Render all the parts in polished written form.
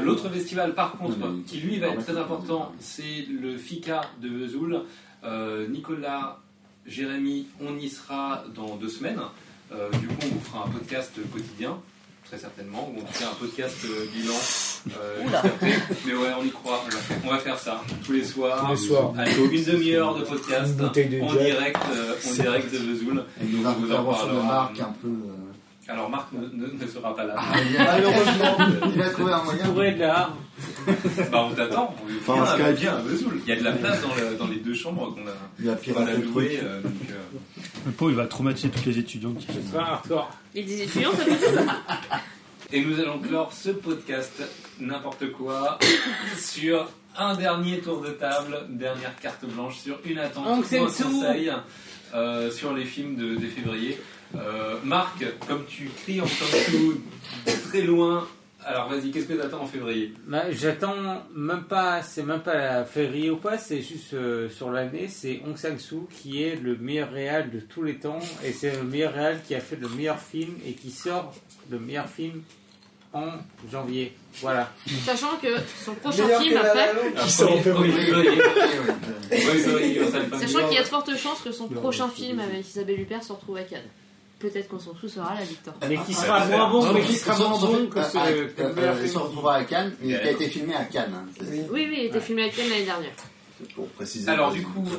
L'autre festival, par contre, qui lui va être très important, c'est le FICA de Vesoul. Nicolas, Jérémy, on y sera dans 2 semaines. Du coup, on vous fera un podcast quotidien, très certainement, ou en tout cas un podcast bilan. Mais ouais, on y croit. On va faire ça tous les soirs. Avec une demi-heure de podcast en direct de Vesoul. Et nous avons intervention de Marc un peu. Alors Marc ne sera pas là. Malheureusement, il a trouvé un moyen. Il pourrait être là. On t'attend. Viens à Vesoul. Il y a de la place dans les 2 chambres qu'on a louées. Le pauvre, il va traumatiser tous les étudiants qui viennent. Et des étudiants, ça peut être. Et nous allons clore ce podcast n'importe quoi sur un dernier tour de table, dernière carte blanche sur une attente ou un conseil sur les films de février. Marc, comme tu cries en dessous très loin, alors vas-y, qu'est-ce que tu attends en février? J'attends même pas, c'est même pas la février ou pas, c'est juste sur l'année, c'est Hong Sang-soo qui est le meilleur réal de tous les temps et c'est le meilleur réal qui a fait le meilleur film et qui sort le meilleur film en janvier. Voilà. Sachant que son prochain film après. Qui sort en février. Sachant qu'il y a de fortes chances que son prochain film avec Isabelle Huppert se retrouve à Cannes. Peut-être qu'on s'en sous-sera la victoire. Mais qui sera moins bon, mais qui sera moins bon que ce. Il se retrouvera à Cannes, mais qui a été filmé à Cannes. Oui, il a été filmé à Cannes l'année dernière. Pour préciser. Alors du coup,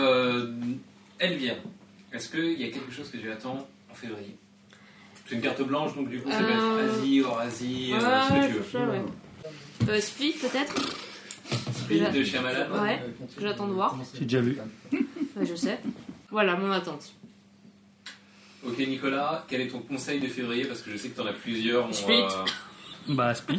Elvire, est-ce qu'il y a quelque chose que tu attends en février? C'est une carte blanche, donc du coup ça peut être Asie, Eurasie, ce que tu veux. Split peut-être. Split de Shyamalan. Ouais, j'attends de voir. J'ai déjà vu. Je sais. Voilà mon attente. Ok Nicolas, quel est ton conseil de février? Parce que je sais que tu en as plusieurs. Split. Split.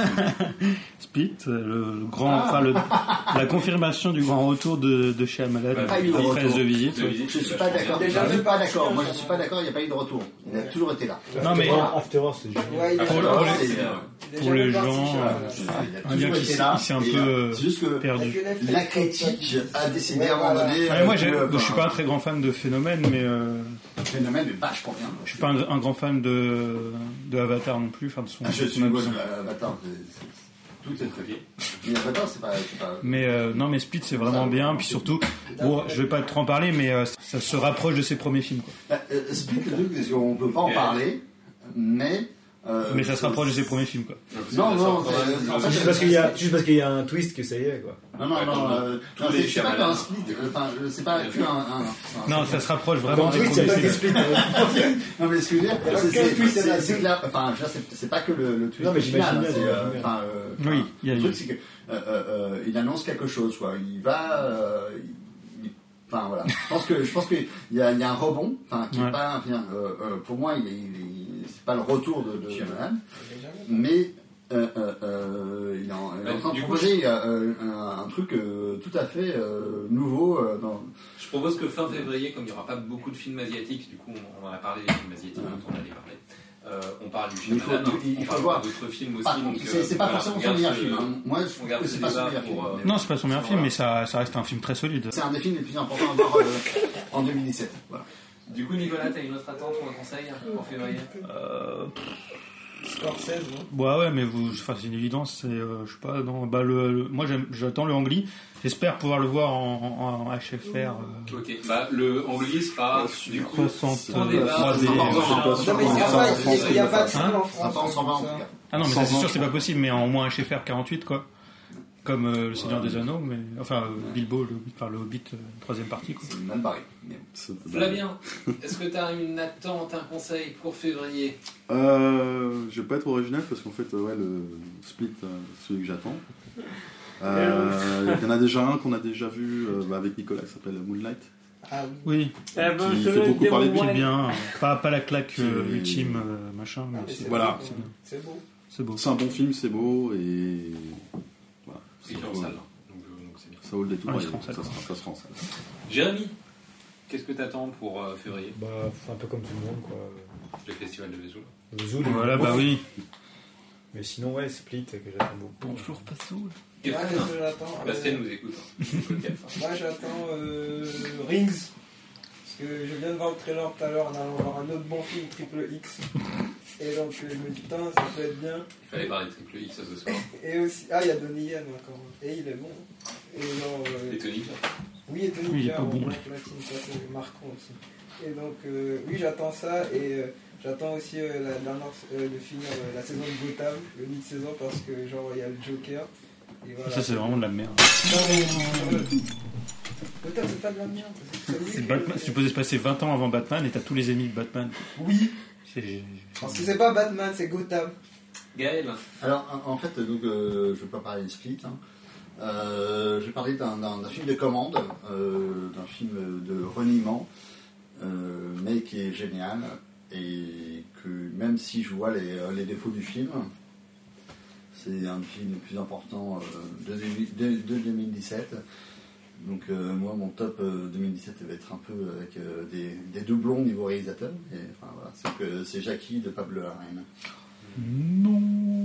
Split, le grand, la confirmation du grand retour de Shyamalan après The Visit. Je suis pas d'accord. Déjà, je suis pas d'accord. Moi, je suis pas d'accord. Il n'y a pas eu de retour. Il a toujours été là. Non mais After Earth, c'est génial. pour les gens, un gars qui s'est un peu perdu. La critique a décidé à un moment donné. Moi, je suis pas un très grand fan de Phénomène, mais Phénomène est vachement bien. Je suis pas un grand fan de Avatar non plus, enfin de son. Je suis Avatar. Tout est très bien. Mais Avatar, c'est pas. Mais non, mais Split c'est vraiment bien. Puis surtout, bon, je vais pas trop en parler, mais ça se rapproche de ses premiers films. Quoi. Split, le truc, c'est qu'on peut pas en parler, mais. Mais ça se rapproche de ses premiers films, quoi. Non, juste parce qu'il y a un twist que ça y est, quoi. Non, c'est pas qu'un split, c'est pas qu'un. Non, ça se rapproche vraiment des premiers films. Non, mais ce que je veux dire, c'est que là, enfin, c'est pas que le twist. Non, mais j'imagine bien. Oui, le truc, c'est que il annonce quelque chose, quoi. Il va. Enfin, voilà. Je pense qu'il y a un rebond, enfin, qui est pas. Pour moi, c'est pas le retour de Shyamalan, mais il est en train de proposer un truc tout à fait nouveau. Je propose que fin février, comme il n'y aura pas beaucoup de films asiatiques, du coup on en a parlé des films asiatiques dont on allait parler. On parle du Shyamalan, il faut voir d'autres films aussi. C'est pas forcément son meilleur film. Moi, je trouve que c'est pas son meilleur film. Non, c'est pas son meilleur film, mais ça reste un film très solide. C'est un des films les plus importants à voir en 2017. Voilà. Du coup, Nicolas, t'as une autre attente ou un conseil pour février? Scorsese, non? Ouais, mais c'est une évidence. C'est, je sais pas, non. Moi, j'attends le Ang Lee. J'espère pouvoir le voir en HFR. Ok, le Ang Lee sera du coup 60. en débat. Il n'y a pas de film en France. Ah non, mais ça, c'est sûr, c'est pas possible, mais en moins HFR 48, quoi. Comme Le Seigneur des Anneaux, mais enfin Bilbo, le Hobbit, troisième partie, quoi. C'est même pareil. Flavien, est-ce que tu as une attente, un conseil pour février? Je vais pas être original parce qu'en fait, le Split, c'est celui que j'attends. Il y en a déjà un qu'on a déjà vu avec Nicolas qui s'appelle Moonlight. Ah oui. Qui fait beaucoup parler de lui. Bien. Pas la claque ultime, machin, mais voilà. C'est beau. C'est beau. C'est un bon film, c'est beau et. C'est en salle. Donc c'est bien. Ça vaut le détour. Ça se rend en salle. Jérémy, qu'est-ce que tu attends pour février? Un peu comme tout le monde, quoi. Le festival de Vesoul. Vesoul, voilà, oui. Mais sinon, Split, que j'attends beaucoup. Bonjour, Passoul. Bastien nous écoute. Moi, j'attends Rings. Parce que je viens de voir le trailer tout à l'heure en allant voir un autre bon film, Triple X. Et donc je me dis, putain, ça peut être bien. Il fallait parler de Triple X ce soir. Et aussi, il y a Donnie Yen encore. Et il est bon. Et genre. Et Tony. Oui, et Tony Oui, il est Jaa, pas bon. platine, ça c'est marquant aussi. Et donc, oui, j'attends ça. Et j'attends aussi de finir la saison de Gotham, le mid-saison, parce que genre il y a le Joker. Et voilà. Ça, c'est vraiment de la merde. Gotham, c'est pas de la merde. C'est Batman. C'est supposé se passer 20 ans avant Batman et t'as tous les ennemis de Batman. Oui. C'est... Parce que c'est pas Batman, c'est Gotham. Gaël. Alors, en fait, donc, je ne vais pas parler de Split. Hein. Je vais parler d'un film de commande, d'un film de reniement, mais qui est génial. Et que même si je vois les défauts du film, c'est un des films les plus importants de 2017. Donc moi mon top 2017 va être un peu avec des doublons niveau réalisateur. Et, enfin, voilà, c'est Jackie de Pablo Larraín. Non.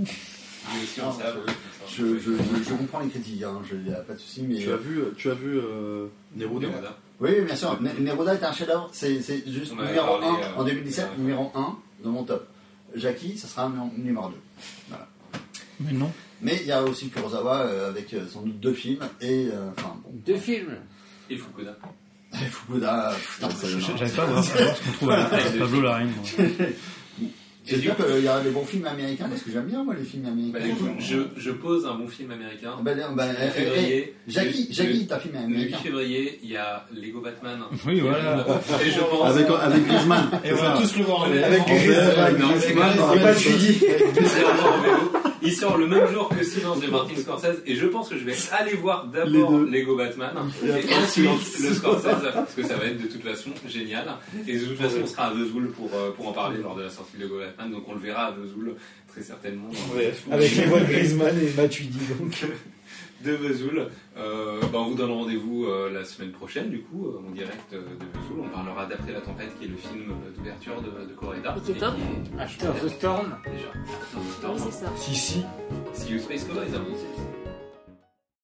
Je comprends les critiques, hein, il n'y a pas de souci. Mais Tu as vu Neruda. Oui, bien sûr. Neruda est un chef-d'œuvre. C'est juste numéro 1 en 2017, numéro 1 dans mon top. Jackie, ça sera numéro 2. Voilà. Mais non. Mais il y a aussi Kurosawa avec sans doute 2 films et enfin bon. 2 films. Et Fukuda. Fukuda, putain, J'avais pas à voir ce qu'on trouve à Pablo Larraín. J'espère qu'il y aura des bons films américains parce que j'aime bien moi les films américains. Bah, écoute, je pose un bon film américain. Février. Jackie, t'as film américain. Le 8 février, il y a Lego Batman. Oui, voilà. Et je pense. Avec Griezmann. Et on va tous le voir Avec Griezmann. Non, c'est pas de Chudi. Il sort le même jour que Silence de Martin Scorsese et je pense que je vais aller voir d'abord Lego Batman et ensuite le Scorsese parce que ça va être de toute façon génial et de toute façon on sera à Vesoul pour en parler lors de la sortie de Lego Batman, donc on le verra à Vesoul très certainement avec les voix de Griezmann et Matuidi donc. De Vesoul. On vous donne rendez-vous la semaine prochaine du coup en direct de Vesoul. On parlera d'Après la tempête qui est le film d'ouverture de Correda et qui est top. After the Storm. Déjà After the Storm. Oui, c'est ça. Si. See you Space Cowboys.